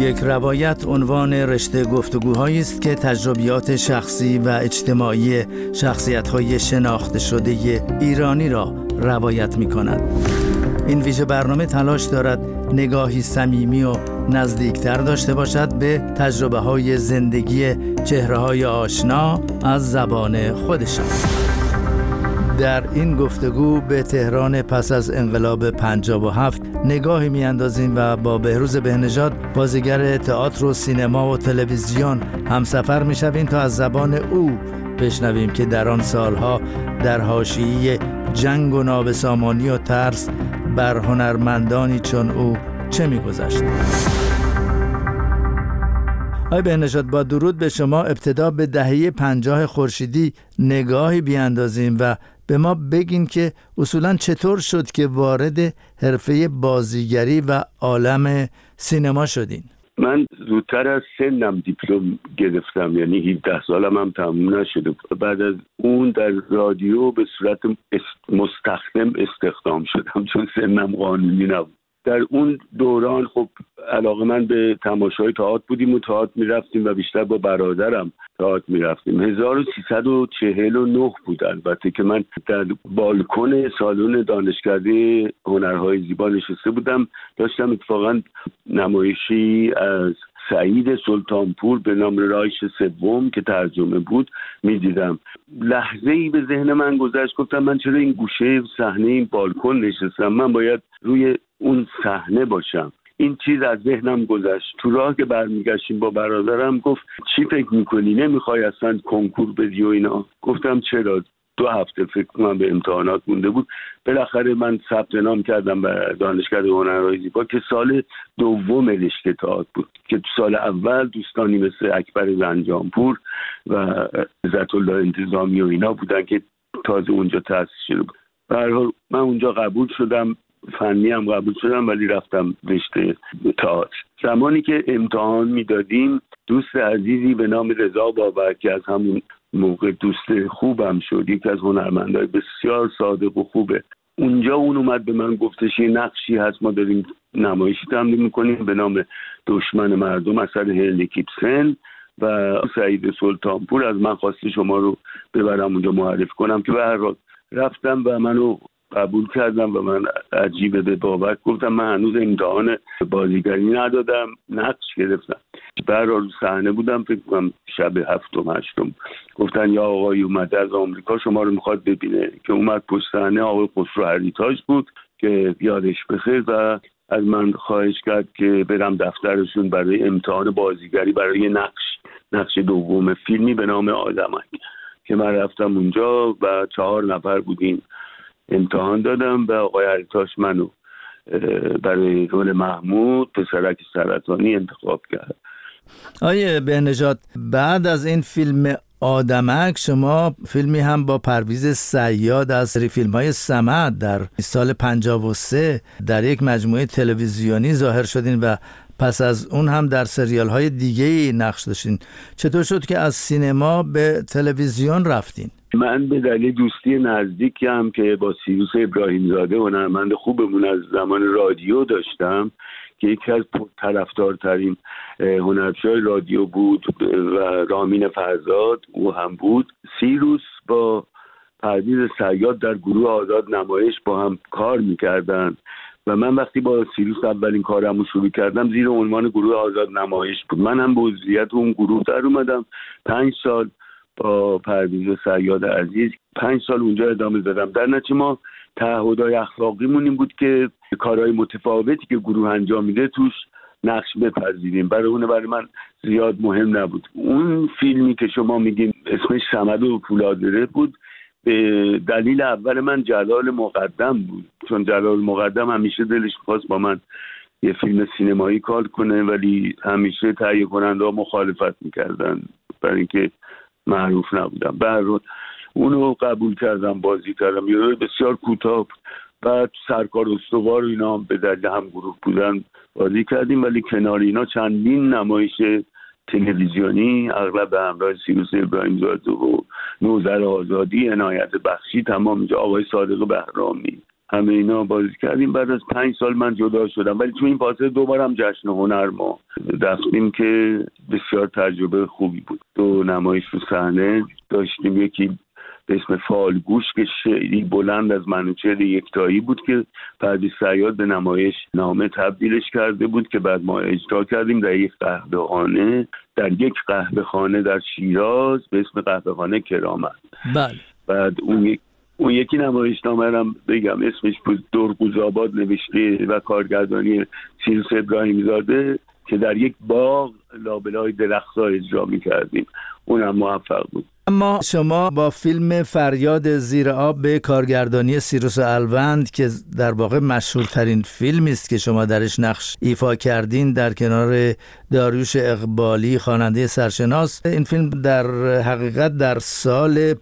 یک روایت عنوان رشته گفتگوهایی است که تجربیات شخصی و اجتماعی شخصیت‌های شناخته شده ایرانی را روایت می‌کند. این ویژه برنامه تلاش دارد نگاهی صمیمی و نزدیکتر داشته باشد به تجربه‌های زندگی چهره‌های آشنا از زبان خودشان. در این گفتگو به تهران پس از انقلاب 57 نگاهی میاندازیم و با بهروز بهنژاد، بازیگر تئاتر و سینما و تلویزیون، همسفر میشویم تا از زبان او بشنویم که در آن سالها در حاشیه جنگ و نابسامانی و ترس بر هنرمندانی چون او چه میگذشت. آقای بهنژاد، با درود به شما، ابتدا به دهه 50 خورشیدی نگاهی بیاندازیم و به ما بگین که اصولاً چطور شد که وارد حرفه بازیگری و عالم سینما شدین؟ من زودتر از سنم دیپلم گرفتم، یعنی 17 سالم هم تموم نشده. بعد از اون در رادیو به صورت مستخدم استخدام شدم چون سنم قانونی نبود. در اون دوران خب علاقه من به تماشای تئاتر بودیم و تئاتر میرفتیم و بیشتر با برادرم تئاتر میرفتیم. 1349 بود البته که من در بالکن سالن دانشکده هنرهای زیبا نشسته بودم. داشتم اتفاقا نمایشی از سعید سلطانپور به نام رایش سوم که ترجمه بود میدیدم. لحظه ای به ذهن من گذشت، گفتم من چرا این گوشه صحنه این بالکن نشستم؟ من باید روی اون صحنه باشم. این چیز از ذهنم گذشت. تو راه که برمیگشتیم با برادرم گفت چی فکر میکنی؟ نمیخوای اصلا کنکور بدی و اینا؟ گفتم چرا؟ 2 هفته فکر کنم به امتحانات مونده بود. بالاخره من ثبت نام کردم به دانشکده هنرهای زیبا که سال دوم رشته تئاتر بود، که تو سال اول دوستانی مثل اکبر زنجانپور و عزت الله انتظامی و اینا بودن که تازه اونجا تأسیس شده بود. به هر حال من اونجا قبول شدم، فنی هم قبول شدم، ولی رفتم رشته تئاتر. زمانی که امتحان میدادیم دوست عزیزی به نام رضا بابک که از همون موقع دوست خوبم شد، یکی از هنرمندای بسیار صادق و خوبه، اونجا اون اومد به من گفتش یه نقشی هست، ما داریم نمایشی تمرین میکنیم به نام دشمن مردم اثر هنری کیبسن و سعید سلطانپور از من خواسته شما رو ببرم اونجا معرفی کنم، که به هر حال رفتم و منو قبول کردم. و من عجیبه به بابک گفتم من هنوز امتحان بازیگری ندادم، نقش گرفتم. به هر حال صحنه بودم، فکر کنم شب 7-8 گفتن یا آقای اومده از آمریکا شما رو میخواد ببینه، که اومد پشت صحنه آقای خسرو هریتاج بود که یادش بخیر و از من خواهش کرد که برم دفترشون برای امتحان بازیگری برای نقش دوم فیلمی به نام آدمک، که من رفتم اونجا و 4 نفر بودیم. امتحان دادم و آقای هریتاش منو برای رول محمود پسرک سرطانی انتخاب کرد. آقای بهنژاد، بعد از این فیلم آدمک شما فیلمی هم با پرویز صیاد از سری فیلم‌های صمد در سال 53 در یک مجموعه تلویزیونی ظاهر شدین و پس از اون هم در سریال‌های دیگه‌ای نقش داشتین. چطور شد که از سینما به تلویزیون رفتین؟ من به دلیل دوستی نزدیکی هم که با سیروس ابراهیمزاده هنرمند خوبمون از زمان رادیو داشتم که یکی از طرفدارترین هنرپیشه‌های رادیو بود و رامین فرزاد او هم بود. سیروس با پرویز صیاد در گروه آزاد نمایش با هم کار میکردن و من وقتی با سیروس اولین کارمو شروع کردم زیر عنوان گروه آزاد نمایش بود. من هم به عضویت اون گروه در اومدم. 5 سال با پرویز صیاد عزیز 5 سال اونجا ادامه دادم. در نتیجه ما تعهدهای اخلاقیمون این بود که کارهای متفاوتی که گروه انجام میده توش نقش بپذیریم. برای من زیاد مهم نبود. اون فیلمی که شما میگین اسمش صمد و پولادره بود، به دلیل اول من جلال مقدم بود، چون جلال مقدم همیشه دلش خواست با من یه فیلم سینمایی کار کنه، ولی همیشه تهیه کننده ها مخالفت میکردن برای اینکه معروف نبودم. بعد اونو قبول کردم، بازی کردم. یه روی بسیار کوتاه. بعد سرکار استوار و اینا هم به دلیل هم گروه بودن بازی کردیم، ولی کنار اینا چندین نمایش تلویزیونی اغلب به همراه سیروس ابراهیمزاده و نوذر آزادی، عنایت بخشی، تمام اینجا آقای صادق بهرامی، همه اینا بازی کردیم. بعد از 5 سال من جدا شدم، ولی تو این فاصله 2 بارم جشن هنر ما رفتیم که بسیار تجربه خوبی بود. 2 نمایش رو صحنه داشتیم، یکی به اسم فالگوش که شعری بلند از منوچهر یکتایی بود که پرویز صیاد به نمایش نامه تبدیلش کرده بود که بعد ما اجرا کردیم در یک قهوه‌خانه در شیراز به اسم قهوه‌خانه کرامت. بله. بعد اون یکی نمایشنامه هم بگم اسمش بود درقوزآباد، نوشته و کارگردانی سیروس ابراهیم زاده که در یک باغ لابلای درخت‌ها اجرا می‌کردیم. اونم موفق بود. اما شما با فیلم فریاد زیر آب به کارگردانی سیروس الوند که در واقع مشهورترین فیلمی است که شما درش نقش ایفا کردین در کنار داریوش اقبالی خواننده سرشناس، این فیلم در حقیقت در سال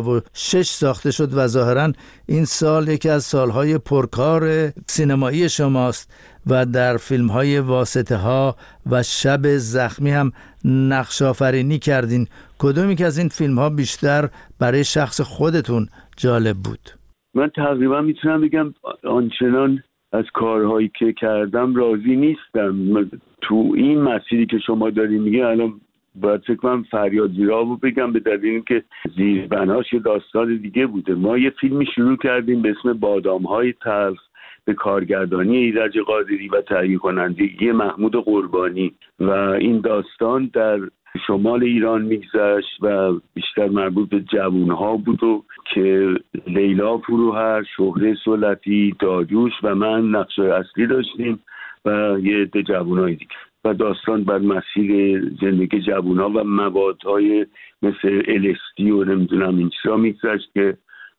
56 ساخته شد و ظاهراً این سال یکی از سالهای پرکار سینمایی شماست و در فیلم‌های واسطه ها و شب زخمی هم نقش آفرینی کردین. کدومی که از این فیلم‌ها بیشتر برای شخص خودتون جالب بود؟ من تقریبا میتونم بگم آنچنان از کارهایی که کردم راضی نیستم. تو این مسیری که شما دارین میگه الان باید فکر کنم فریاد زیر آب رو بگم، به دلیل اینکه زیربناش یه داستان دیگه بوده. ما یه فیلمی شروع کردیم به اسم بادام‌های تلخ به کارگردانی ایرج قادری و تهیه کنندگی محمود قربانی و این داستان در شمال ایران میگذشت و بیشتر مربوط به جوانها بود و که لیلا فروهر، شهره سلطی، داریوش و من نقش اصلی داشتیم و یه عده جوانای دیگه و داستان بر مسیر زندگی جوانها و موادهای مثل LSD و نمیدونم این چیزا میگذشت که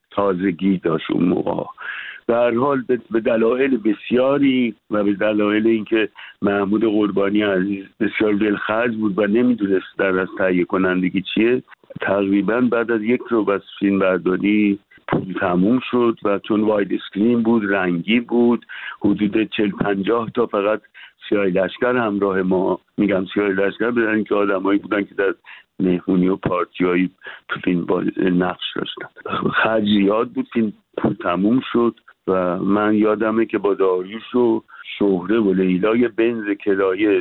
تازگی داشت اون موقع. به هر حال به دلایل بسیاری و به دلایل اینکه محمود قربانی عزیز بسیار دلخرج بود و نمیدونست در از تهیه کنندگی چیه، تقریبا بعد از 1 روز از فیلم برداری پول تموم شد و چون واید اسکرین بود، رنگی بود، حدود 40-50 تا فقط سیاه لشکر همراه ما، میگم سیاه لشکر بدن اینکه آدمایی بودن که در مهمونی و پارتیایی تو فیلم با نقش داشتن. خرج زیاد بود، فیلم پول تموم شد و من یادمه که با داریوش و شهره و لیلای بنز کرایه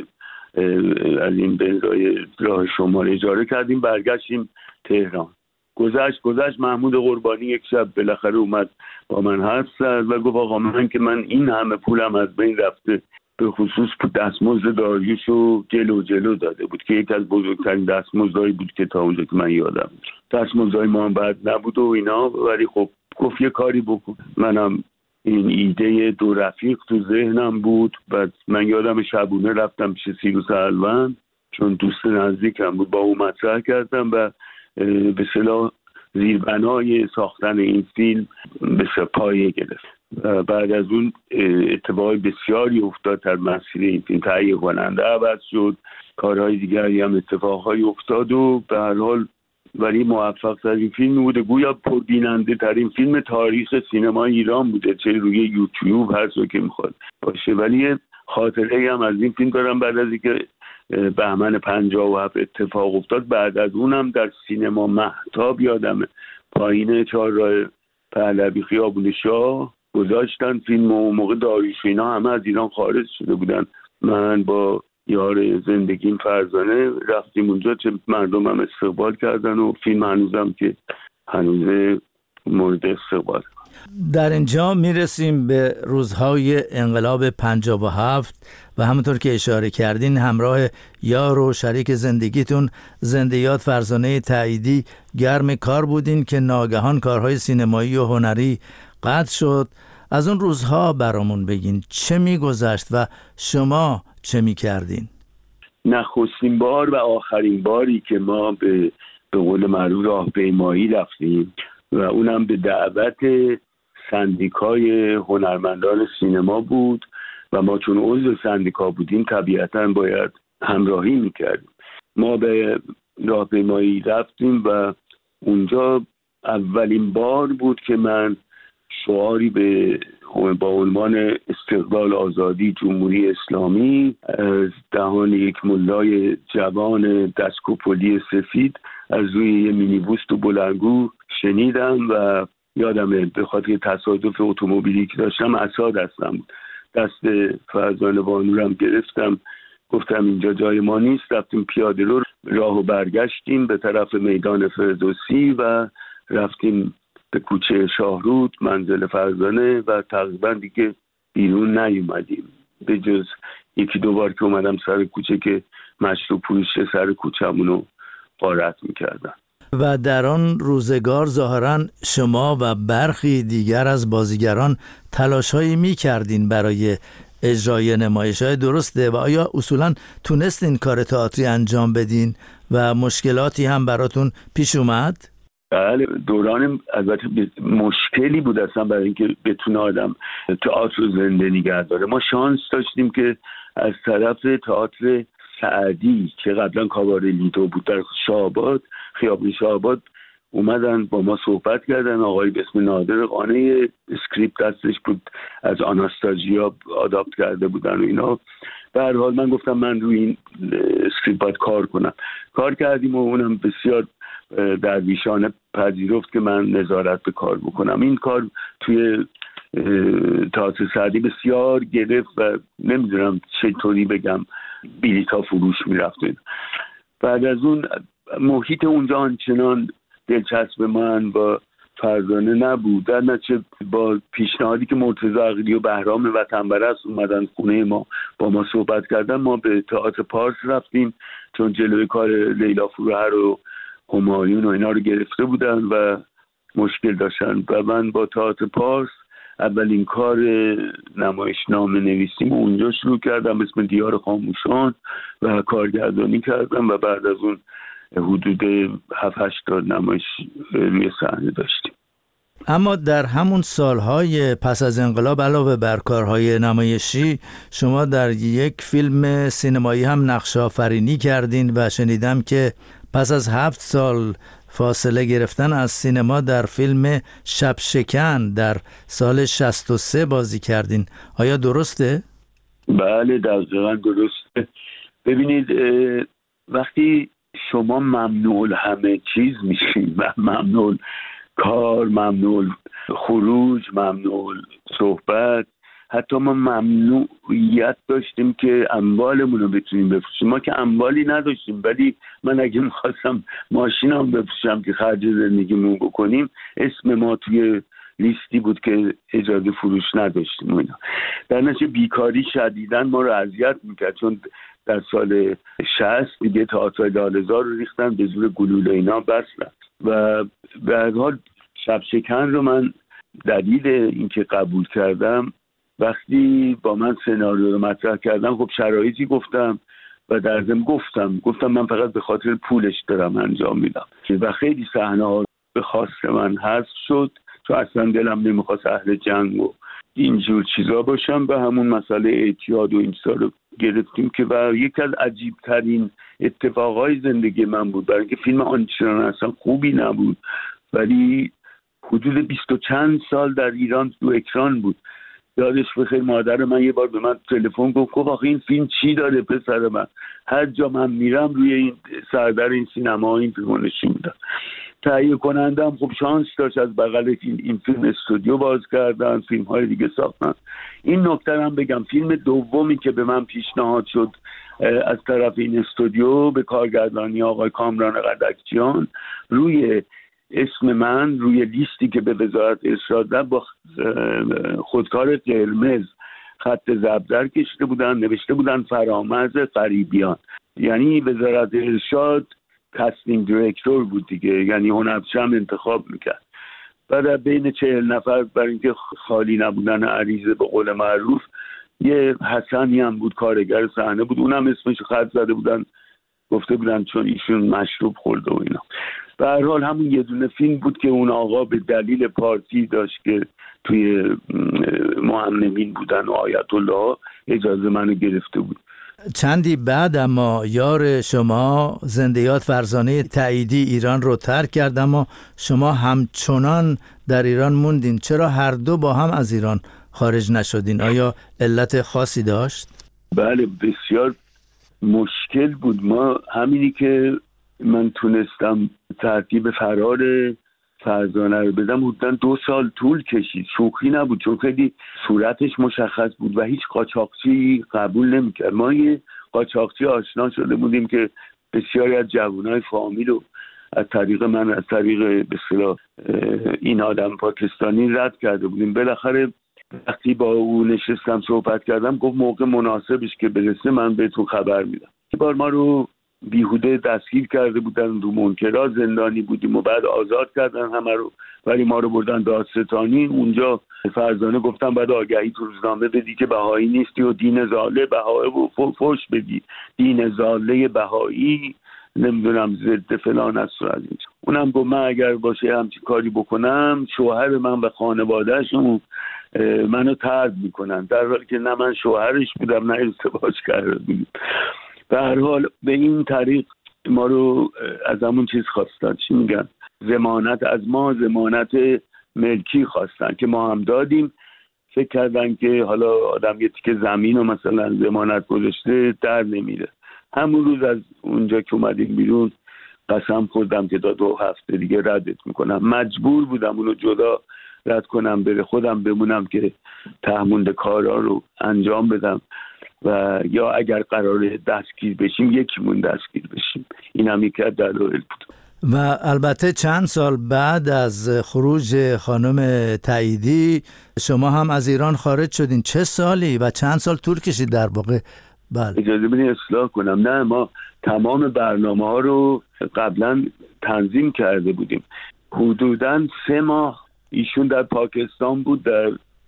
از این بنزای راه شمال اجاره کردیم، برگشتیم تهران. گذشت محمود قربانی یک شب بالاخره اومد با من حرف زد و گفت آقا من این همه پولم از بین رفته، به خصوص دستمزد داریوش رو جلو داده بود که یکی از بزرگترین دستمزدهایی بود که تا اونجا که من یادم. دستمزدهای ما هم بد نبود و اینا، ولی خب گفت یه کاری بکن. منم این ایده 2 رفیق تو ذهنم بود. بعد من یادم شبونه رفتم پیش سیروس الوند چون دوست نزدیکم بود، با او مطرح کردم و به اصطلاح زیربنای ساختن این فیلم به پایه گرفت. بعد از اون اتفاقای بسیاری افتاد در مسیر این فیلم، تهیه کننده عوض شد، کارهای دیگری هم اتفاقهای افتاد و به هر حال ولی موفق ترین فیلم بوده، گویا پربیننده ترین فیلم تاریخ سینما ایران بوده، چه روی یوتیوب هر جا که میخواد باشه. ولی خاطره هم از این فیلم دارم، بعد از اینکه بهمن 57 اتفاق افتاد، بعد از اونم در سینما مهتاب یادمه پایین چهارراه پهلوی خیابون شاه گذاشتن فیلم و موقع داریوش اینا همه از ایران خارج شده بودن. من با یار زندگیم فرزانه رفتیم اونجا، چه مردم هم استقبال کردن و فیلم هنوزم که هنوز مورد استقبال. در اینجا میرسیم به روزهای انقلاب 57 و همونطور که اشاره کردین همراه یار و شریک زندگیتون زنده یاد فرزانه تاییدی گرم کار بودین که ناگهان کارهای سینمایی و هنری قطع شد. از اون روزها برامون بگین چه میگذشت و شما چه میکردین؟ نخستین بار و آخرین باری که ما به قول معروف راهپیمایی رفتیم و اونم به دعوت سندیکای هنرمندان سینما بود و ما چون عضو سندیکا بودیم طبیعتاً باید همراهی میکردیم. ما به راهپیمایی رفتیم و اونجا اولین بار بود که من شعاری با عنوان استقلال آزادی جمهوری اسلامی از دهان یک ملای جوان دستکوپولی سفید از روی یه مینیبوس تو بلندگو شنیدم و یادمه به خاطر تصادف اتومبیلی که داشتم عصا دستم بود، دست فرزانه بانو هم گرفتم، گفتم اینجا جای ما نیست، رفتیم پیاده رو راه و برگشتیم به طرف میدان فردوسی و رفتیم به کوچه شاهرود منزل فرزانه و تقریبا دیگه بیرون نیومدیم به جز یکی دو بار که اومدم سر کوچه که مشروب فروش سر کوچه‌مونو غارت میکردن. و در آن روزگار ظاهراً شما و برخی دیگر از بازیگران تلاش‌هایی می‌کردین برای اجرای نمایش‌های درسته و آیا اصولاً تونستین کار تئاتری انجام بدین و مشکلاتی هم براتون پیش اومد؟ بله، دوران البته مشکلی بود اصلا برای اینکه بتونه آدم تئاتر رو زنده نگه داره. ما شانس داشتیم که از طرف تئاتر سعدی که قبلا کاباره لیدو بود در شاهآباد، خیابون شاهآباد، اومدن با ما صحبت کردن. آقای به اسم نادر قانع اسکریپت دستش بود، از آناستازیا آداپت کرده بودن و اینا. به هر حال من گفتم من روی این اسکریپت باید کار کردیم و اونم بسیار درویشانه پذیرفت که من نظارت به کار بکنم. این کار توی تئاتر سعدی بسیار گرفت و نمیدونم چطوری بگم بلیط‌ها فروش میرفتن. بعد از اون محیط اونجا آنچنان دلچسب من با فرزانه نبود. در نتیجه با پیشنهادی که مرتضی عقیلی و بهرام وطنپرست اومدن خونه ما با ما صحبت کردن، ما به تئاتر پارس رفتیم چون جلوی کار لیلا فروهر و همایون و اینا رو گرفته بودن و مشکل داشتن و من با تئاتر پارس اولین کار نمایشنامه نویسیم اونجا شروع کردم، اسم دیار خاموشان، و کارگردانی کردم و بعد از اون حدود 7-8 تا نمایش روی صحنه داشتیم. اما در همون سالهای پس از انقلاب علاوه بر کارهای نمایشی شما در یک فیلم سینمایی هم نقش آفرینی کردین و شنیدم که پس از 7 سال فاصله گرفتن از سینما در فیلم شب شکن در سال 63 بازی کردین. آیا درسته؟ بله دقیقاً درسته. ببینید وقتی شما ممنوع همه چیز میشین، ممنوع کار، ممنوع خروج، ممنوع صحبت، حتی ما ممنوعیت داشتیم که اموالمون رو بتونیم بفروشیم. ما که اموالی نداشتیم، ولی من اگه میخواستم ماشینم بفروشم که خرج زندگیمون بکنیم، اسم ما توی لیستی بود که اجازه فروش نداشتیم اینا. در نتیجه بیکاری شدیداً ما رو اذیت میکرد، چون در سال 60 دیگه تئاتر لاله‌زار رو ریختن به زور گلوله اینا بستن و به هر حال شب شکن رو من دلیل اینکه قبول کردم، وقتی با من سناریو رو مطرح کردم خب شرایطی گفتم و در ضمن گفتم من فقط به خاطر پولش دارم انجام میدم و خیلی صحنه ها به خواست من حذف شد چون اصلا دلم نمیخواست اهل جنگ و اینجور چیزا باشم. به همون مسئله اعتیاد و این چیزا رو گرفتیم که و یکی از عجیب ترین اتفاقای زندگی من بود، برای اینکه فیلم آنچنان اصلا خوبی نبود ولی حدود 20 و چند سال در ایران تو اکران بود. یادش بخیر مادر من یه بار به من تلفن گفت آخه این فیلم چی داره پسر من، هر جا من میرم روی این سردر این سینما این فیلمو نشون میدن. تهیه کننده هم خب شانس داشت از بغل این فیلم استودیو باز کردن، فیلم های دیگه ساختن. این نکته هم بگم فیلم دومی که به من پیشنهاد شد از طرف این استودیو به کارگردانی آقای کامران قدکچیان، روی اسم من روی لیستی که به وزارت ارشاد با خودکار قرمز خط زبدر کشیده بودن، نوشته بودن فرامرز غریبیان، یعنی وزارت ارشاد کاستینگ دیرکتور بود دیگه، یعنی هنرپیشه هم انتخاب میکرد. بعد بین 40 نفر برای اینکه خالی نبودن عریضه به قول معروف، یه حسنی هم بود کارگر صحنه بود، اونم اسمش خط زده بودن، گفته بودن چون ایشون مشروب خورده و اینا. به هر حال همون یه دونه فیلم بود که اون آقا به دلیل پارتی داشت که توی مهمنمین بودن و آیت الله اجازه منو گرفته بود. چندی بعد اما یار شما زنده‌یاد فرزانه تاییدی ایران رو ترک کرد، اما شما همچنان در ایران موندین. چرا هر دو با هم از ایران خارج نشدین؟ آیا علت خاصی داشت؟ بله بسیار مشکل بود. ما همینی که من تونستم ترتیب فرار فرزانه رو بدم حدوداً 2 سال طول کشید. شوخی نبود، چون خیلی صورتش مشخص بود و هیچ قاچاقچی قبول نمیکرد. ما یه قاچاقچی آشنا شده بودیم که بسیاری از جوانای فامیل رو از طریق من، از طریق به اصطلاح این آدم پاکستانی رد کرده بودیم. بالاخره وقتی با او نشستم صحبت کردم، گفت موقع مناسبش که برسه من بهتون خبر میدم. یه بار ما رو بیهوده دستگیر کرده بودن، رو منکرات زندانی بودیم و بعد آزاد کردن همه رو، ولی ما رو بردن دادستانی. اونجا فرزانه گفتم بعد آگهی تو روزنامه بدی که بهایی نیستی و دین زاله بهایی و فوش بدی، دین زاله بهایی نمیدونم ضد فلان است و از این. اونم گفت من اگر باشه همچین کاری بکنم شوهر من و خانوادهشون منو طرد میکنن، در حالی که نه من شوهرش بودم نه ازدواج کرده بودیم. به هر حال به این طریق ما رو از همون چیز خواستن، چی میگن، ضمانت از ما، ضمانت ملکی خواستن که ما هم دادیم. فکر کردن که حالا آدم یه تیکه زمین رو مثلا ضمانت گذاشته در نمیره. همون روز از اونجا که اومدیم بیرون قسم خوردم که تا 2 هفته دیگه ردت میکنم. مجبور بودم اونو جدا رد کنم، بره خودم بمونم که تهمونده کارا رو انجام بدم و یا اگر قراره دستگیر بشیم یکیمون دستگیر بشیم. این هم یکی از دلایل بود. و البته چند سال بعد از خروج خانم تاییدی شما هم از ایران خارج شدین. چه سالی و چند سال طول کشید در واقع؟ بله. اجازه بدین اصلاح کنم. نه، ما تمام برنامه ها رو قبلا تنظیم کرده بودیم. حدوداً 3 ماه ایشون در پاکستان بود، در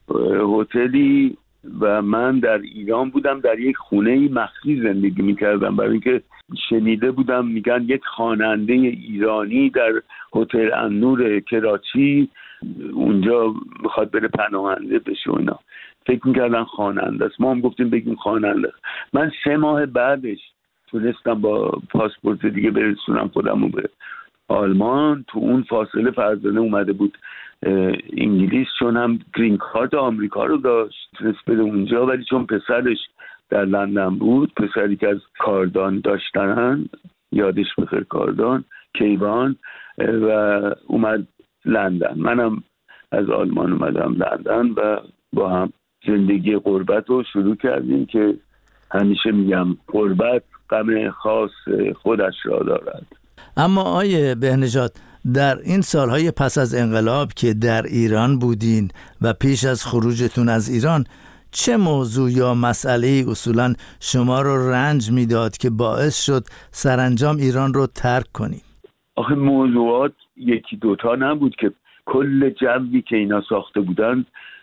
هتلی، و من در ایران بودم، در یک خونه مخفی زندگی میکردم، برای اینکه شنیده بودم میگن یک خواننده ایرانی در هتل النور کراچی اونجا میخواد بره پناهنده بشه و اینا. فکر میکردن خواننده است. ما هم گفتیم بگیم خواننده است. من 3 ماه بعدش تونستم با پاسپورت دیگه برسونم خودمو به آلمان. تو اون فاصله فرزانه اومده بود انگلیس، چون هم گرین کارت آمریکا رو داشت تونست بره اونجا، ولی چون پسرش در لندن بود، پسری که از کاردان داشتن، یادش بخیر کاردان، کیوان، و اومد لندن. منم از آلمان اومدم لندن و با هم زندگی غربت رو شروع کردیم که همیشه میگم غربت غم خاص خودش را دارد. اما آیه بهنژاد، در این سالهای پس از انقلاب که در ایران بودین و پیش از خروجتون از ایران، چه موضوع یا مسئله اصولا شما رو رنج میداد که باعث شد سرانجام ایران رو ترک کنید؟ آخه موضوعات 1-2 تا نبود که کل جوی که اینا ساخته بودن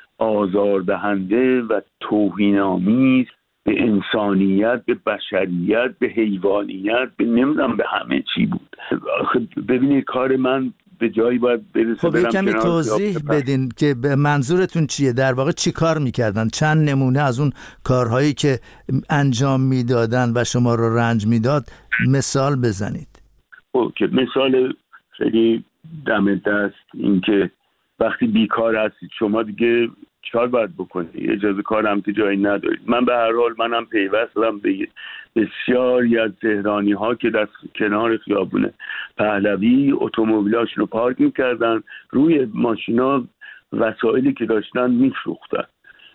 آزاردهنده و توهین‌آمیز به انسانیت، به بشریت، به حیوانیت، به نمیدونم به همه چی بود. ببینید کار من به جایی باید برسه. خب کمی توضیح بدین که منظورتون چیه؟ در واقع چی کار میکردن؟ چند نمونه از اون کارهایی که انجام میدادن و شما رو رنج میداد مثال بزنید. اوکی، مثال خیلی دم دست این که وقتی بیکار هستید شما دیگه چهار باید بکنید، اجازه کار هم که جایی ندارید. من به هر حال منم پیوستم به بسیاری از تهرانی ها که در کنار خیابون پهلوی اتومبیلاشون رو پارک میکردن، روی ماشینا وسایلی که داشتن میفروختن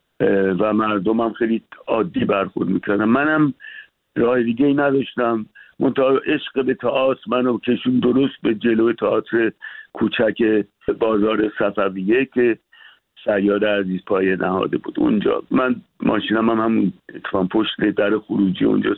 و مردم هم خیلی عادی برخورد میکردن. منم راه دیگه ای نداشتم، منتها عشق به تئاتر منو کشون درست به جلوی تئاتر کوچک بازار صفویه که شیاد عزیز پایه نهاده بود. اونجا من ماشینم هم همون اتفاق پشت در خروجی اونجا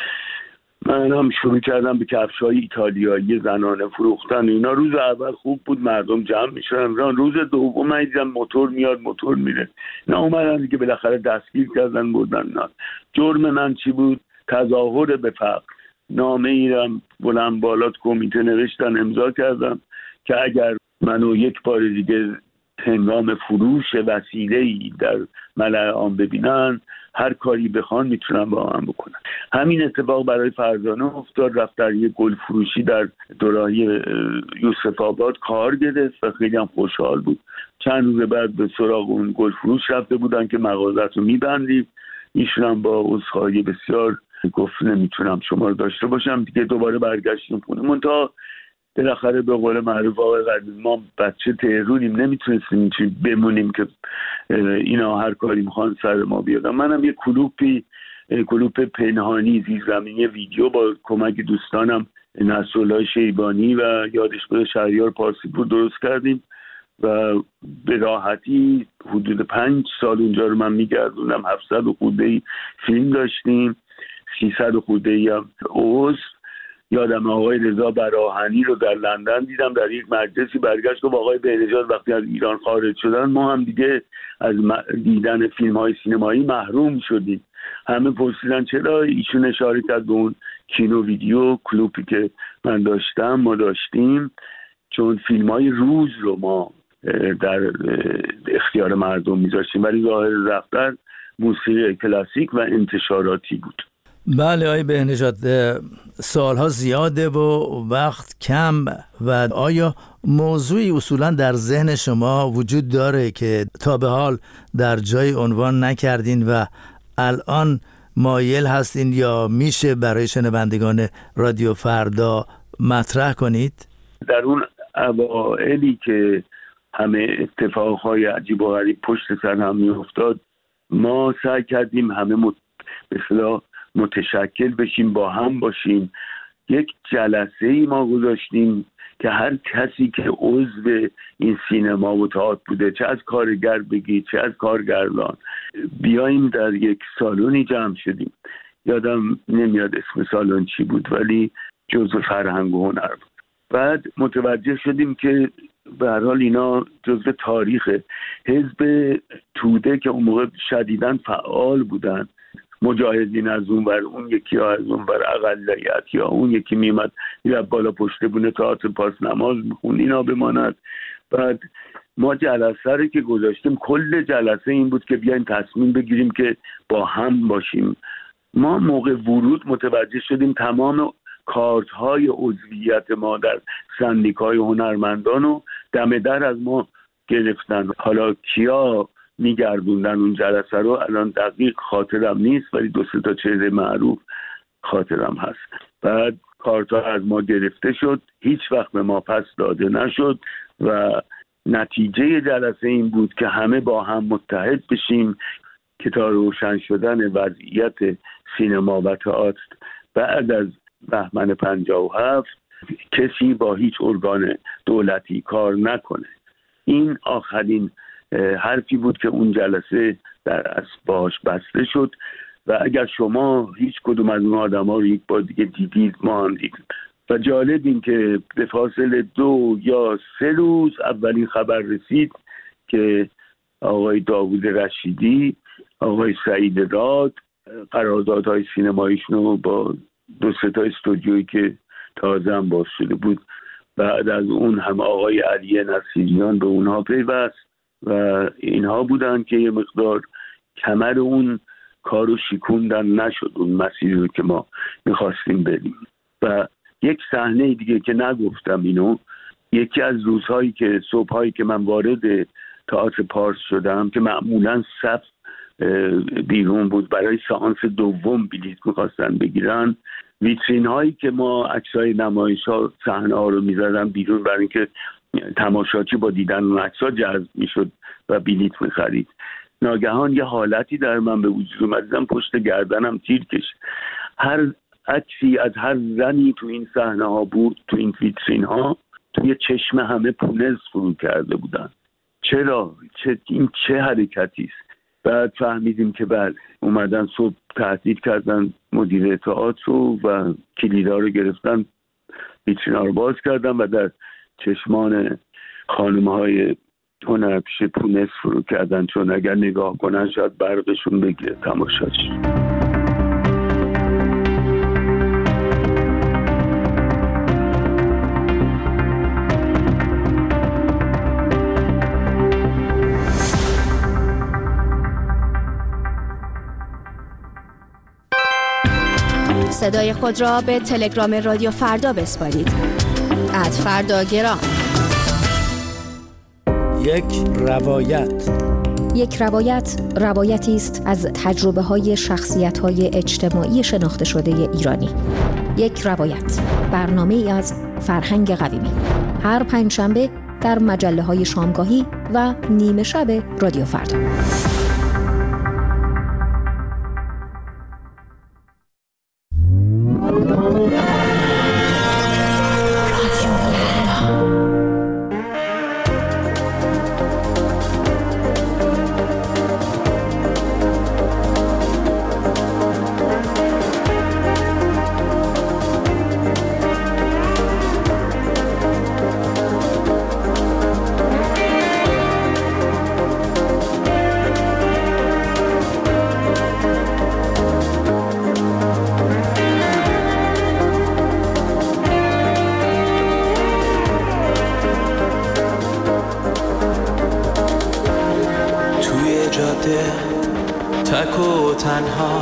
من هم شروع کردم به کفش‌های ایتالیایی زنانه فروختن. اینا روز اول خوب بود، مردم جمع میشدن. روز دوم من دیدم موتور میاد موتور میره. نه اومدن دیگه بالاخره دستگیر کردن بردن. نه جرم من چی بود؟ تظاهر به فقر. نامه ایرم بلند بالات کمیته نوشتن، امضا کردم که اگر منو یک بار دیگه هنگام فروش وسیله‌ای در ملأ عام ببینن، هر کاری بخوان میتونن با هم بکنن. همین اتفاق برای فرزانه افتاد. رفت در یک گل فروشی در دوراهی یوسف آباد کار گرفت و خیلی هم خوشحال بود. چند روز بعد به سراغ اون گل فروش رفته بودن که مغازت رو میبندیم. ایشون هم با عذرخواهی بسیار گفت نمیتونم شما رو داشته باشم دیگه. دوباره برگشتیم خونه. منتها بالاخره به قول معروف آقای قدیم ما بچه تهرونیم، نمیتونستیم چی بمونیم که اینا هر کاری میخوان سر ما بیادن. منم یه کلوپ پنهانی زیرزمینی ویدیو با کمک دوستانم نصرالله شیبانی و یادش بره شهریار پارسیپور درست کردیم و به راحتی حدود 5 سال اونجا رو من میگردونم. 700 خورده فیلم داشتیم، 300 خورده هم عضو. یادم آقای رضا براهنی رو در لندن دیدم، در یک مجلسی برگشت و آقای بهنژاد وقتی از ایران خارج شدن ما هم دیگه از دیدن فیلم های سینمایی محروم شدیم. همه پرسیدن چرا، ایشون اشاره کرد به اون کینو ویدیو کلوپی که من داشتم، ما داشتیم، چون فیلم های روز رو ما در اختیار مردم میذاشتیم ولی ظاهر رفتار موسیقی کلاسیک و انتشاراتی بود. بله آقای بهنژاد، سالها زیاده و وقت کم، و آیا موضوعی اصولا در ذهن شما وجود داره که تا به حال در جای عنوان نکردین و الان مایل هستین یا میشه برای شنوندگان رادیو فردا مطرح کنید؟ در اون اوائلی که همه اتفاقهای عجیب و غریب پشت سر هم میافتاد ما سعی کردیم همه به اصطلاح متشکل بشیم، با هم باشیم. یک جلسه ای ما گذاشتیم که هر کسی که عضو این سینما و تئاتر بوده، چه از کارگر بگید چه از کارگردان، بیاییم در یک سالونی جمع شدیم. یادم نمیاد اسم سالن چی بود ولی جزء فرهنگ و هنر بود. بعد متوجه شدیم که به هر حال اینا جزء تاریخ حزب توده که اون موقع شدیداً فعال بودن، مجاهدین از اون ور، اون یکی ها از اون ور اقلیت، یا اون یکی میمد یا بالا پشت بونه تئاتر پاس نماز میخوند، اینا بماند. بعد ما جلسه رو که گذاشتیم کل جلسه این بود که بیاین تصمیم بگیریم که با هم باشیم. ما موقع ورود متوجه شدیم تمام کارت های عضویت ما در سندیکای هنرمندان رو دم در از ما گرفتن. حالا کیا میگردوندن اون جلسه رو الان دقیق خاطرم نیست ولی 2-3 تا چهره معروف خاطرم هست. بعد کارتا از ما گرفته شد، هیچ وقت به ما پس داده نشد و نتیجه جلسه این بود که همه با هم متحد بشیم که تا روشن شدن وضعیت سینما و تئاتر بعد از بهمن 57 کسی با هیچ ارگان دولتی کار نکنه. این آخرین حرفی بود که اون جلسه در اصل باش بسته شد و اگر شما هیچ کدوم از اون آدم ها رو یک بار دیگه دیدید ما هم دیدیم. و جالب این که به فاصله 2 یا 3 روز اولین خبر رسید که آقای داوود رشیدی، آقای سعید راد قراردادهای سینماییشون رو با 2-3 تا استودیویی که تازه هم باز شده بود، بعد از اون هم آقای علی نصیریان به اونها پیوست و اینها بودن که یه مقدار کمر اون کارو شکوندن، نشد اون مسیری رو که ما میخواستیم بریم. و یک صحنه دیگه که نگفتم اینو، یکی از روزهایی که صبحهایی که من وارد تئاتر پارس شدم که معمولا صف بیرون بود، برای سانس دوم بلیط میخواستن بگیرن، ویترین هایی که ما عکسای نمایش ها صحنه ها رو میزدن بیرون برای اینکه تماشاچی با دیدن اون عکس‌ها جذب میشد و بلیط میخرید. ناگهان یه حالتی در من به وجود اومد، دیدم پشت گردنم تیر کش. هر عکسی از هر زنی تو این صحنه ها بود، تو این ویترین ها، توی چشم همه پونز فرو کرده بودن. چرا؟ این چه حرکتی است؟ بعد فهمیدیم که بله، اومدن صبح تهدید کردن مدیر تئاتر و کلیدا رو گرفتن، ویترین ها رو باز کردن و در چشمان خانم‌های هنرپیشه پونس فرو کردن، چون اگر نگاه کنن شاید برقشون بگیره تماشاچی. صدای خود را به تلگرام رادیو فردا بسپارید. @فرداگرام. یک روایت روایتی است از تجربه‌های شخصیت‌های اجتماعی شناخته شده ایرانی. یک روایت، برنامه‌ای از فرهنگ قویمی. هر پنجشنبه در مجله‌های شامگاهی و نیمه شب رادیو فردا. تک و تنها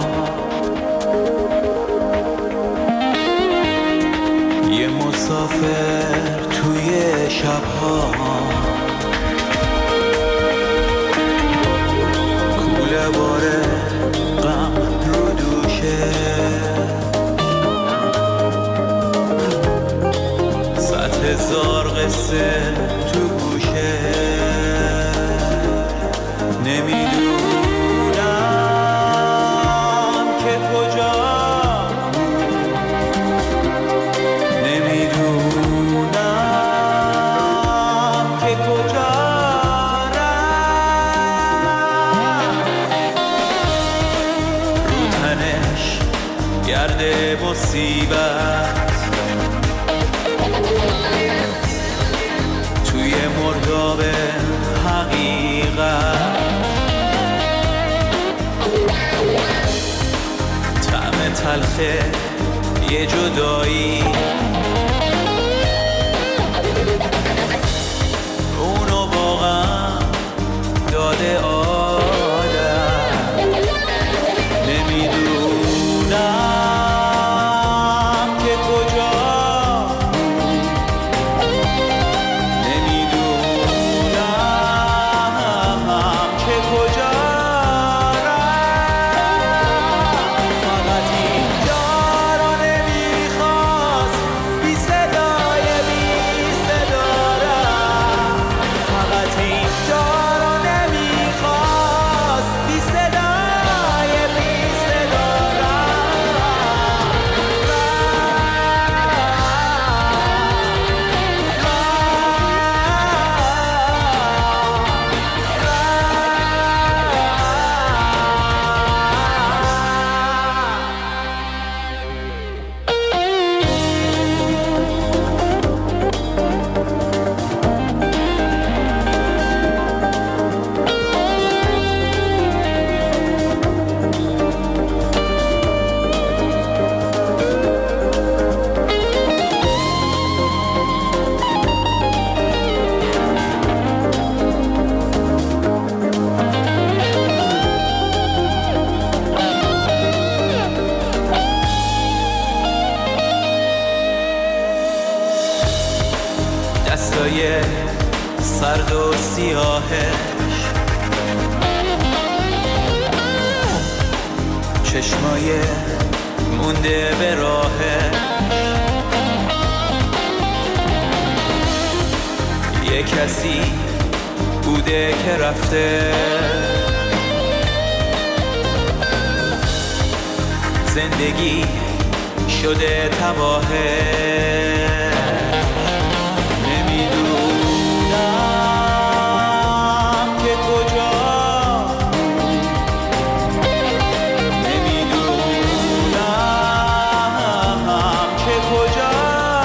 یه مسافر توی شبها، کوله باره غم رو دوشه، 100,000 قصه تو گوشه، نمیدونم که کجا، نمیدونم که کجا رفت، رو تنش گرد مصیبت، توی مرداب حقیقت، طعم تلخه یه جدایی، اونو واقعا داده آدم، نمیدونم که کجا، نمیدونم که کجا رفت، فقط اینجا رو نمیخواست بی صدای بی صدا رفت، فقط اینجا رو نمیخواست بی صدای بی صدا دستای سرد و سیاهش، چشمای مونده به راهش، یه کسی بوده که رفته، زندگی شده تباهه، نمیدونم که کجا، نمیدونم که کجا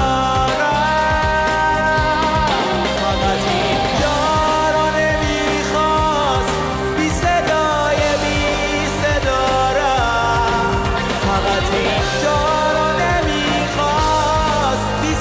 رفت، فقط اینجا رو نمیخواست بی صدای بی صدا رفت، فقط اینجا رو نمیخواست بی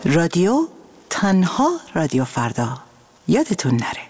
رادیو تنها رادیو فردا یادتون نره.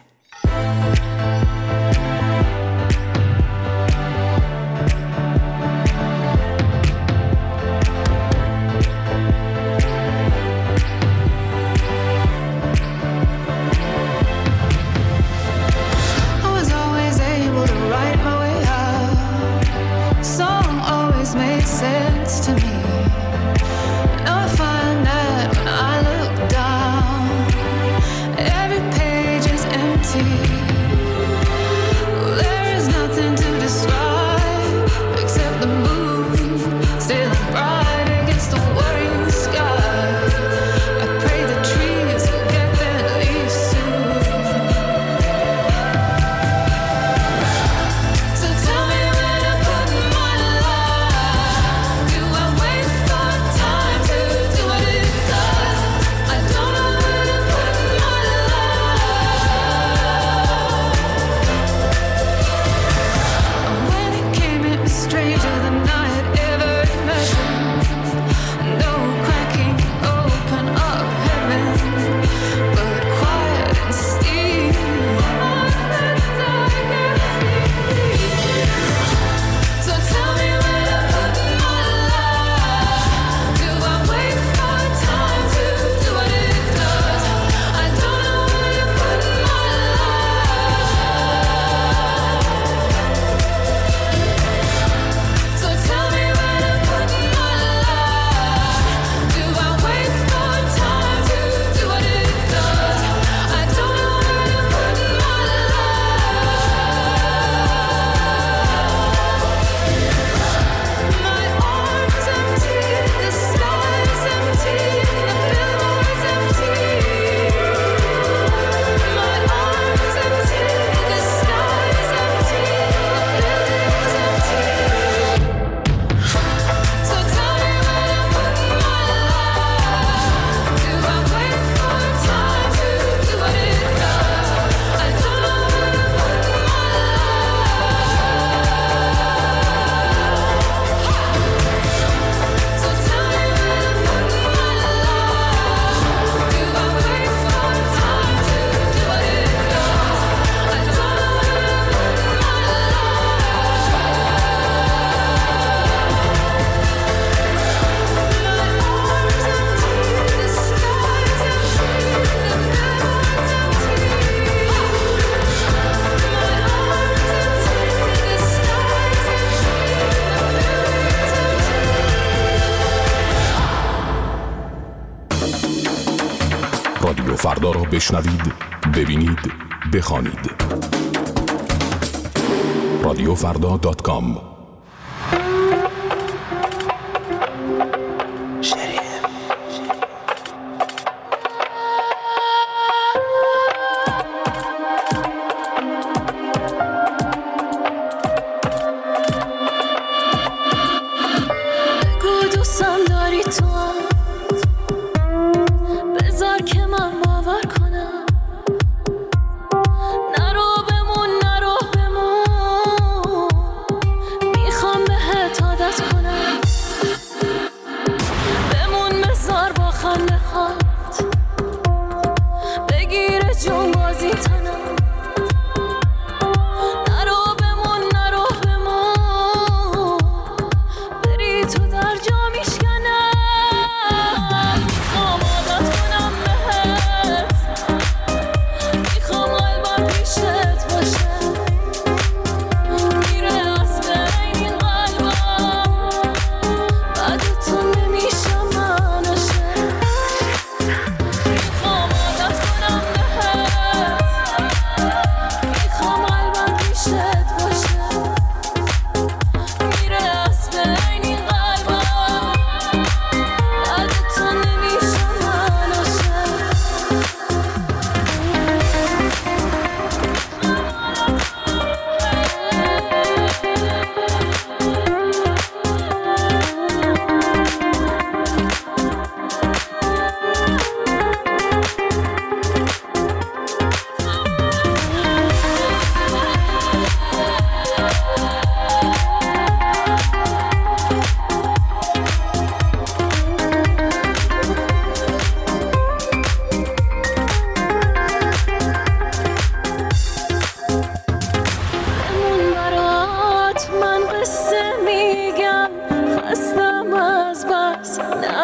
رادیو فردا را بشنوید، ببینید، بخوانید. radiofrda.com.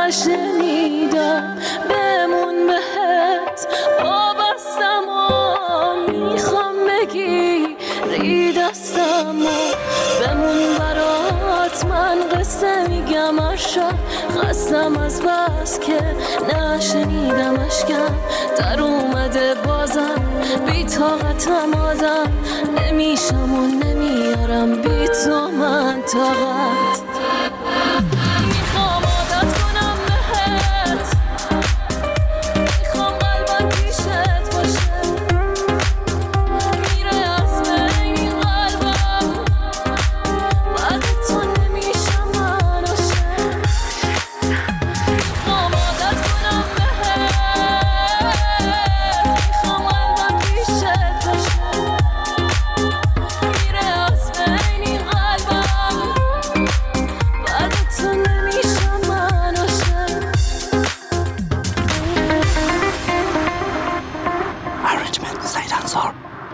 نشنیدم بمون بهت وابستم و میخوام بگی ری دستم و بمون برات من قصه میگم اشا خستم از بس که نشنیدم اشکم در اومده بازم بی طاقتم آدم نمیشم و نمیارم بی تو من طاقت میخوام عادت کنم بهت میخوام قلبم پیشت باشه میره از بین قلبم بعد تو نمیشم من عاشق میخوام عادت کنم بهت میخوام قلبم پیشت باشه میره از بین قلبم بعد تو نمیشم من عاشق Arrangement سعید انصار.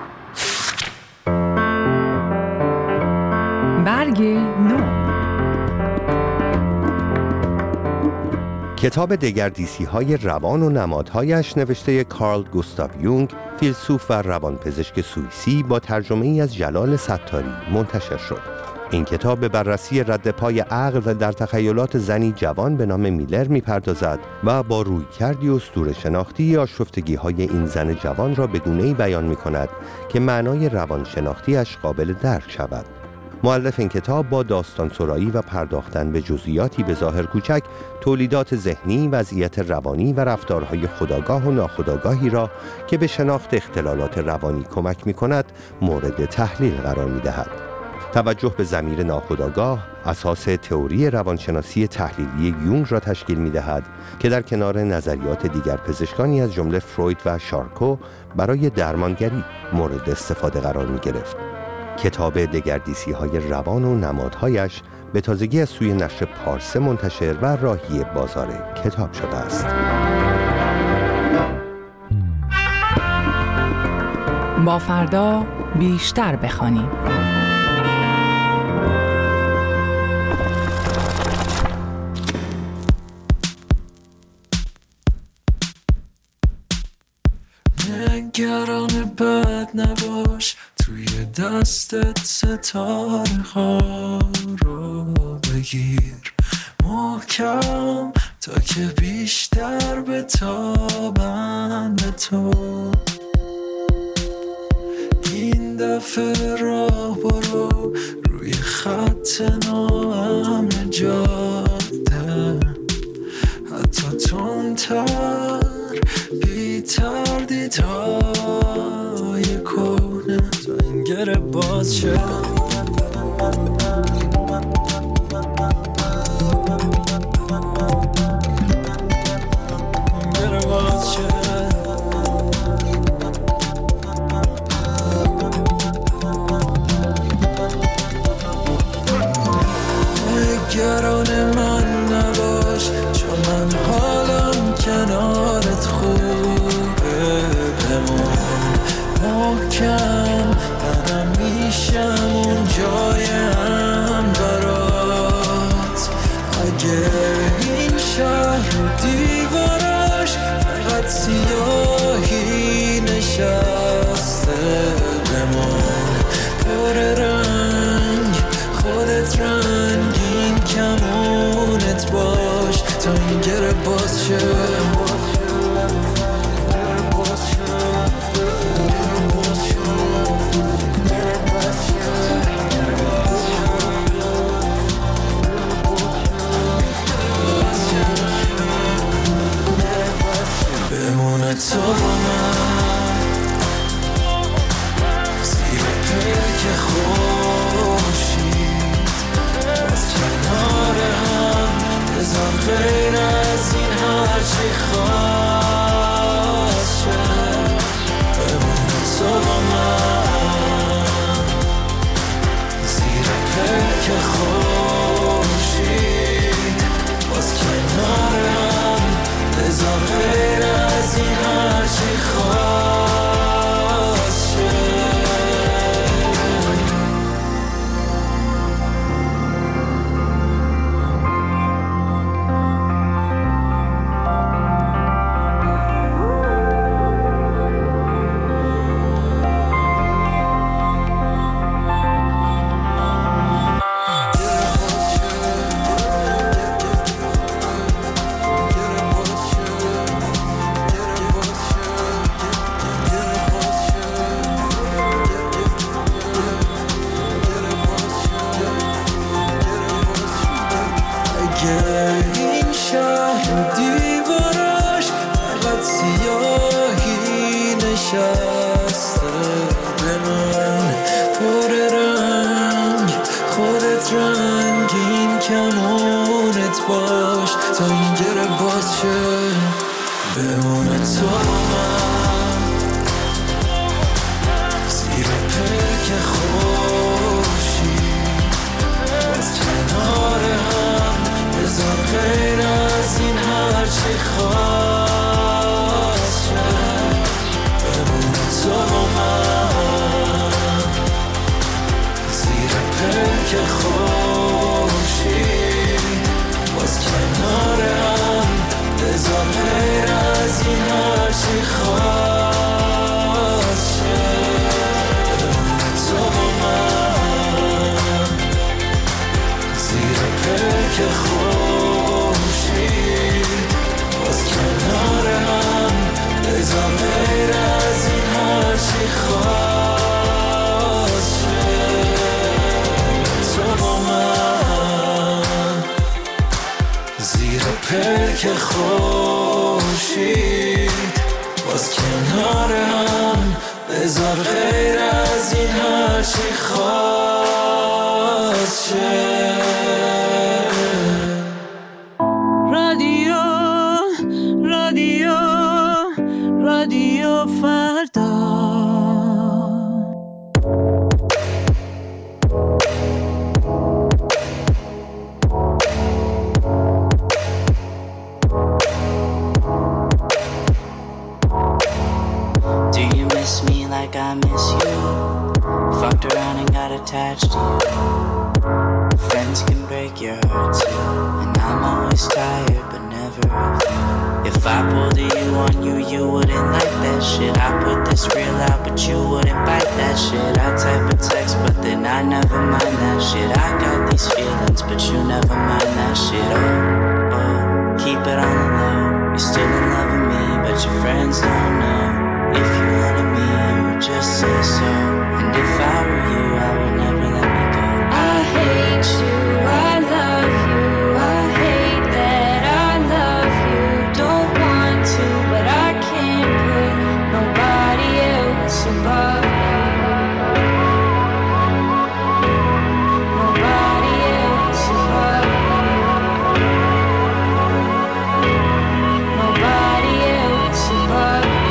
برگ نو. کتاب دگردیسی‌های روان و نمادهایش نوشته کارل گوستاو یونگ، فیلسوف و روانپزشک سوئیسی با ترجمه‌ای از جلال ستاری منتشر شد. این کتاب به بررسی رد پای عقل در تخیلات زنی جوان به نام میلر می‌پردازد و با رویکردی اسطوره شناختی آشفتگی‌های این زن جوان را به گونه‌ای بیان می‌کند که معنای روانشناختی‌اش قابل درک شود. مؤلف این کتاب با داستان سرایی و پرداختن به جزئیاتی به ظاهر کوچک تولیدات ذهنی، وضعیت روانی و رفتارهای خودآگاه و ناخودآگاهی را که به شناخت اختلالات روانی کمک می‌کند مورد تحلیل قرار می‌دهد. توجه به ضمیر ناخودآگاه اساس تئوری روانشناسی تحلیلی یونگ را تشکیل می‌دهد که در کنار نظریات دیگر پزشکانی از جمله فروید و شارکو برای درمانگری مورد استفاده قرار می‌گرفت. کتاب دگردیسی‌های روان و نمادهایش به تازگی از سوی نشر پارسه منتشر و راهی بازار کتاب شده است. با فردا بیشتر بخوانیم. نگران بد نباش، توی دستت ستاره ها رو بگیر محکم تا که بیشتر بتابن به تو. این دفعه راه برو روی خط ناامن جاده، حتی تندتر بی تردیدهای کنه تا این گره باز شه. گره باز شه. نگران من نباش، چون من حالم کنارت خوبه. بمون محکم، منم میشم اون جایم برات. اگه این شهر و دیوارش فقط سیاهی نشسته، بمون پر رنگ خودت رنگین کمونت باش تا این گره باز شه. بمونه تو با من زیر پیک خورشید، باز کنار هم بذار غیر از این هرچی خواست شه. بمونه تو با من زیر پیک خورشید، باز کنار هم بذار غیر از این هرچی خواست شه. رنگین کمونت باش تا این گره باز شه بمونه تو من زیر پلک خوشی باز کنار هم بذار غیر از این هرچی خواست شه بمونه تو من زیر پلک خوشی باز کنار هم بذار غیر از این هرچی خواست شه بمونه تو من زیر پلک خوشی باز کنار هم بذار غیر از این هرچی خواست شه تو با من زیر پلک خوشی باز کنار هم بذار غیر از این هرچی خواست شه رادیو فردا Do you miss me like I miss you? Fucked around and got attached to you. Friends can break your heart too. And I'm always tired but never of you. If I pulled a you on you, you wouldn't like that shit. I put this real out but you wouldn't bite that shit. I type a text but then I never mind that shit. I got these feelings but you never mind that shit. Oh, oh, keep it on the low. You're still in love with me but your friends don't know. If you wanted me, you would just say so. And if I were you, I would never let me go. I hate you, I love you, I hate that I love you. Don't want to, but I can't put nobody else above you. Nobody else above you. Nobody else above you.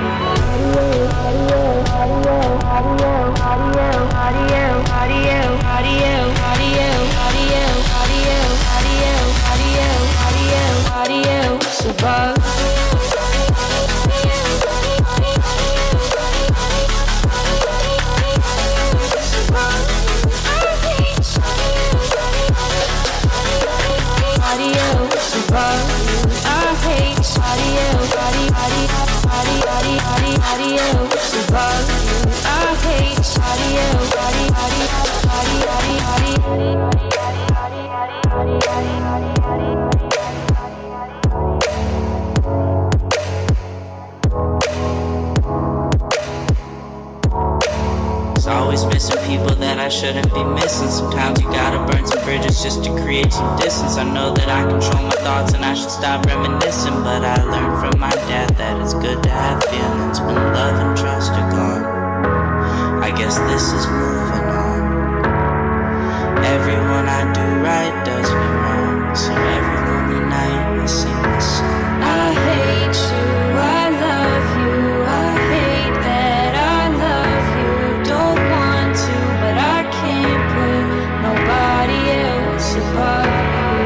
Always missing people that I shouldn't be missing. Sometimes you gotta burn some bridges just to create some distance. I know that I control my thoughts and I should stop reminiscing, but I learned from my dad that it's good to have feelings when love and trust are gone. I guess this is moving on. Everyone I do right does me wrong, so every lonely night I sing this song. I hate you, I love you, I hate that I love you. Don't want to, but I can't put nobody else above you.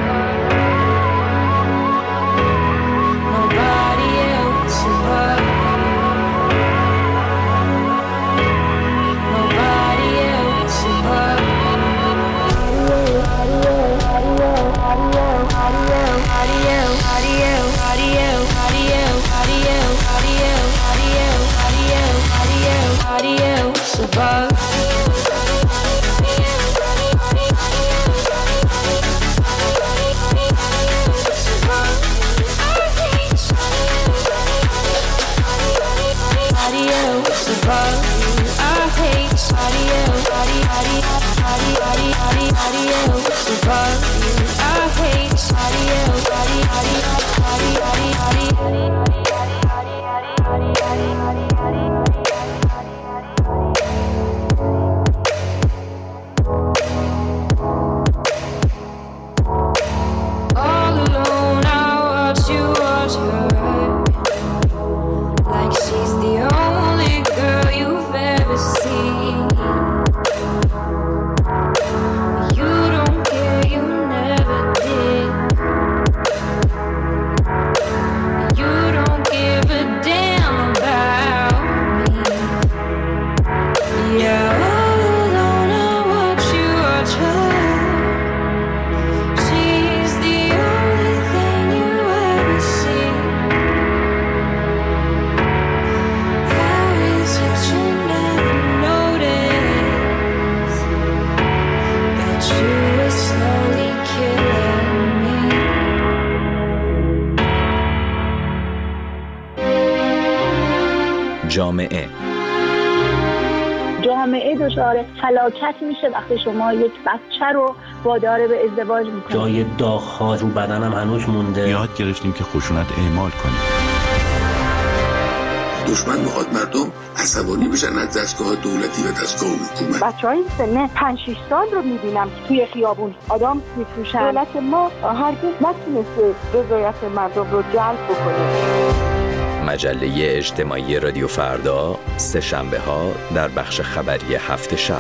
Nobody else above you. Nobody else above you. جامعه دچار فلاکت میشه وقتی شما یک بچه رو وادار به ازدواج میکنید. جای داغ‌ها رو بدنم هنوز مونده. یاد گرفتیم که خشونت اعمال کنیم. دشمن میخواد مردم عصبانی بشن از دستگاه دولتی و دستگاه حکومت. بچهای سن 5-6 سال رو میبینم که توی خیابون آدم میفروشن. دولت ما هرگز نتونسته رضایت مردم رو جلب بکنه. مجله اجتماعی رادیو فردا، سه شنبه ها در بخش خبری هفت شب.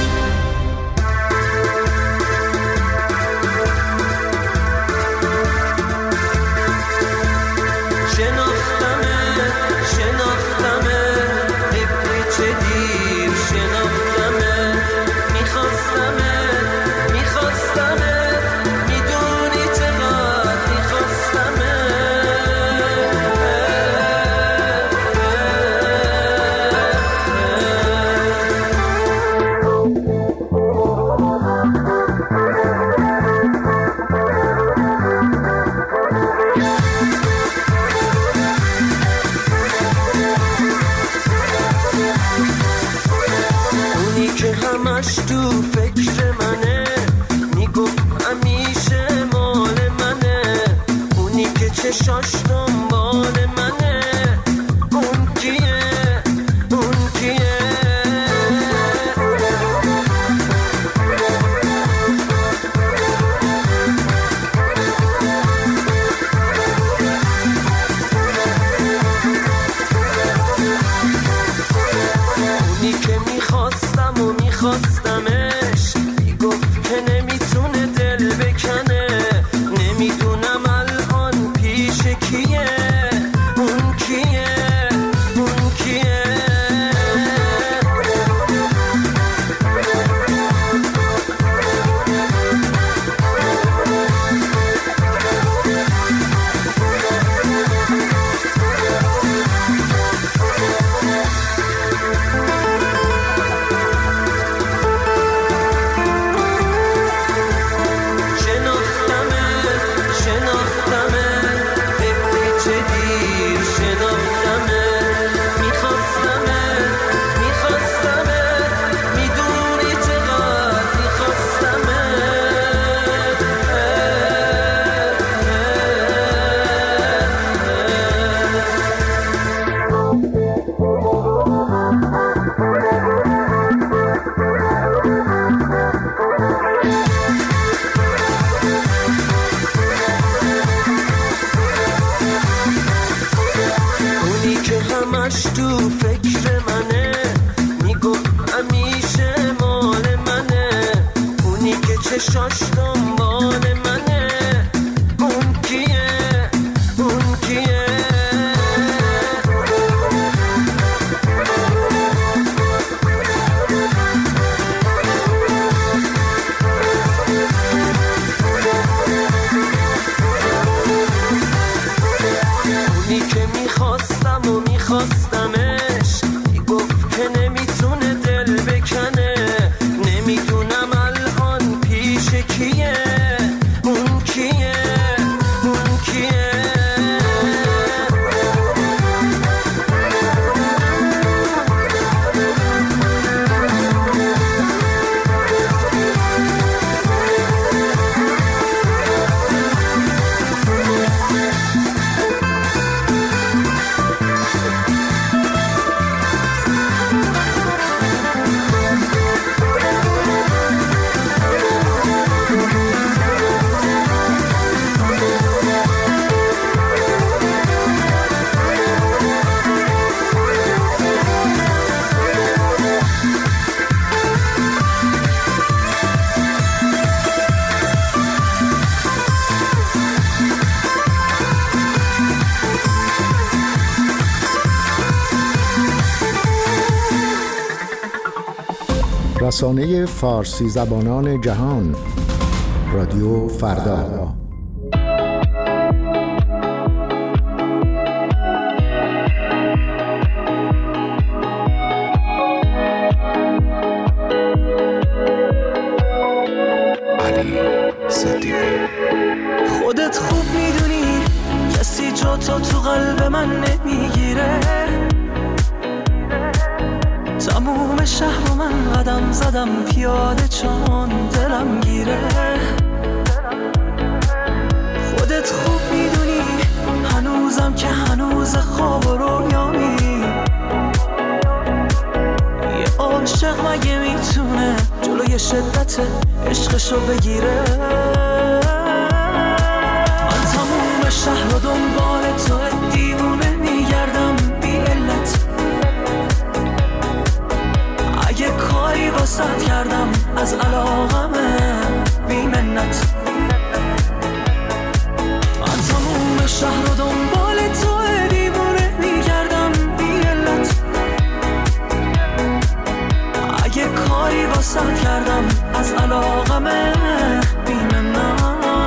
رسانه فارسی زبانان جهان، رادیو فردا. خودت خوب میدونی کسی جا تو قلب من نمیگیره، تموم شهر رو من قدم زدم پیاده چون دلم گیره. خودت خوب میدونی هنوزم که هنوز خواب و رویامی. یه عاشق مگه میتونه جلوی شدت عشقشو بگیره؟ من تموم شهر رو دنبال تو دیوونه میگردم بی علت. اگه کاری واسط کردم از علاقمه بی منت. من تموم شهر رو دنبال تو دیوونه میگردم بی علت. اگه کاری واسط کردم از علاقمه بی منت.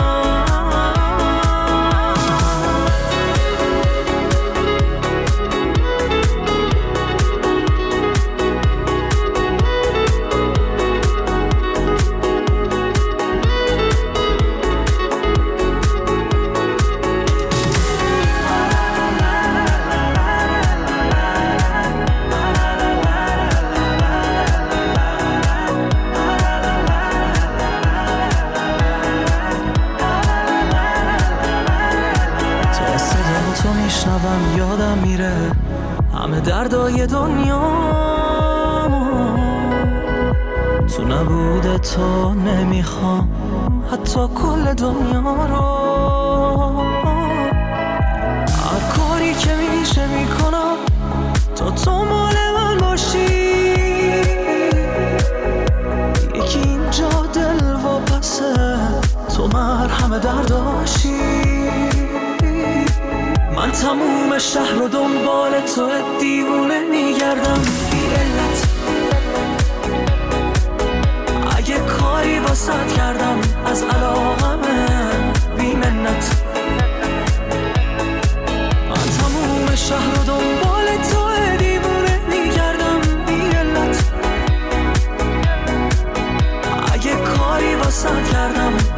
یادم میره همه دردای دنیا تو نبوده تو نمیخوام حتی کل دنیا رو. هر کاری که میشه میکنم تو مال من باشی. یکی اینجا دل و پسه تو مرهم درداشی. من تموم شهر رو دنبال تو دیوونه میگردم بی علت. اگه کاری واسط کردم از علاقمه بی منت. من تموم شهر رو دنبال تو دیوونه میگردم بی علت. اگه کاری واسط کردم